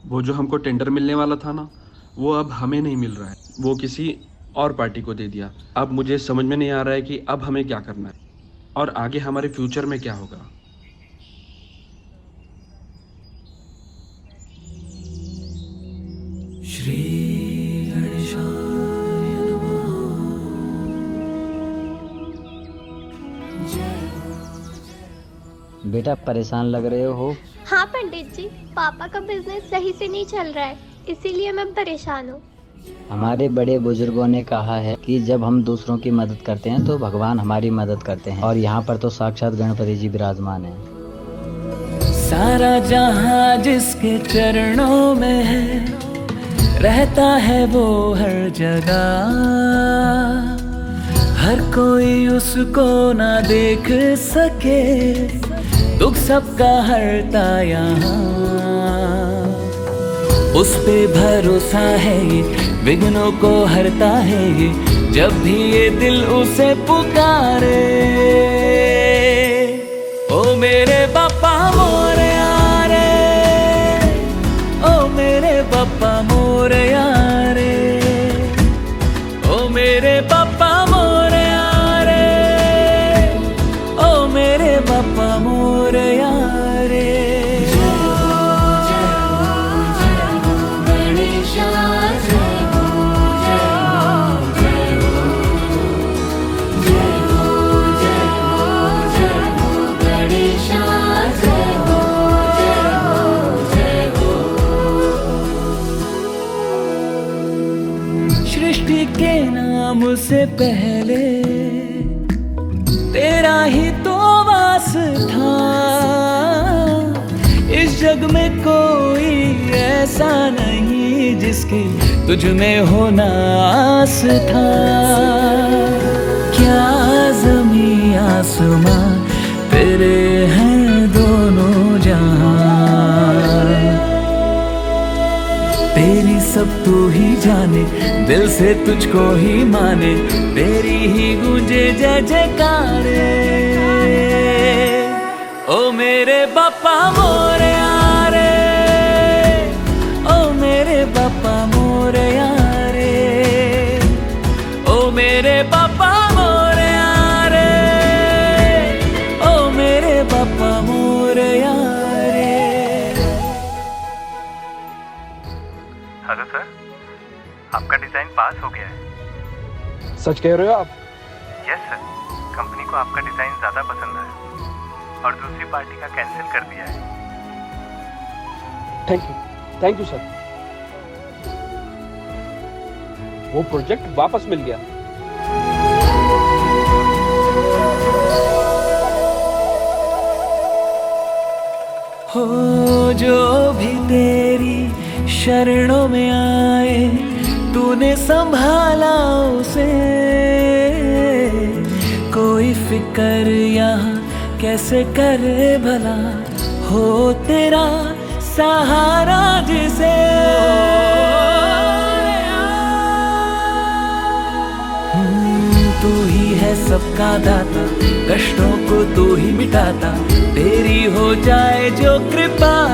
वो जो हमको टेंडर मिलने वाला था ना, वो अब हमें नहीं मिल रहा है, वो किसी और पार्टी को दे दिया। अब मुझे समझ में नहीं आ रहा है कि अब हमें क्या करना है और आगे हमारे फ्यूचर में क्या होगा। श्री गणेशाय नमः। बेटा परेशान लग रहे हो? हाँ पंडित जी, पापा का बिजनेस सही से नहीं चल रहा है, इसीलिए मैं परेशान हूँ। हमारे बड़े बुजुर्गों ने कहा है कि जब हम दूसरों की मदद करते हैं तो भगवान हमारी मदद करते हैं, और यहाँ पर तो साक्षात गणपति जी विराजमान हैं। सारा जहां जिसके चरणों में है, रहता है वो हर जगह। हर कोई उसको ना देख सके, दुख सबका हरता यहाँ। उस पे भरोसा है ये, विघ्नों को हरता है ये, जब भी ये दिल उसे पुकारे। ओ मेरे बापा मोरया रे, ओ मेरे बापा मोरया रे, ओ मेरे बापा मोरया रे, ओ मेरे बापा मोरया रे। सृष्टि के नाम से पहले तेरा ही तो वास था। इस जग में कोई ऐसा नहीं जिसकी तुझ में होना आस था। क्या ज़मीं आसमां तेरे हैं दोनों जहां। तेरी सब तू ही जाने, दिल से तुझको ही माने, तेरी ही गूंजे जय जयकारे। ओ मेरे बापा मोरया रे, ओ मेरे बापा मोरया रे, ओ मेरे बापा मोरया रे, ओ मेरे बापा मोरया रे। हेलो सर, आपका डिजाइन पास हो गया है। सच कह रहे हो आप? यस सर, कंपनी को आपका डिजाइन ज्यादा पसंद आया और दूसरी पार्टी का कैंसिल कर दिया है। Thank you sir. वो प्रोजेक्ट वापस मिल गया। हो जो भी तेरी शरणों में आए, तूने संभाला उसे। कोई फिक्र यहाँ कैसे करे भला, हो तेरा सहारा जिसे। तू ही है सबका दाता, कष्टों को तू ही मिटाता, तेरी हो जाए जो कृपा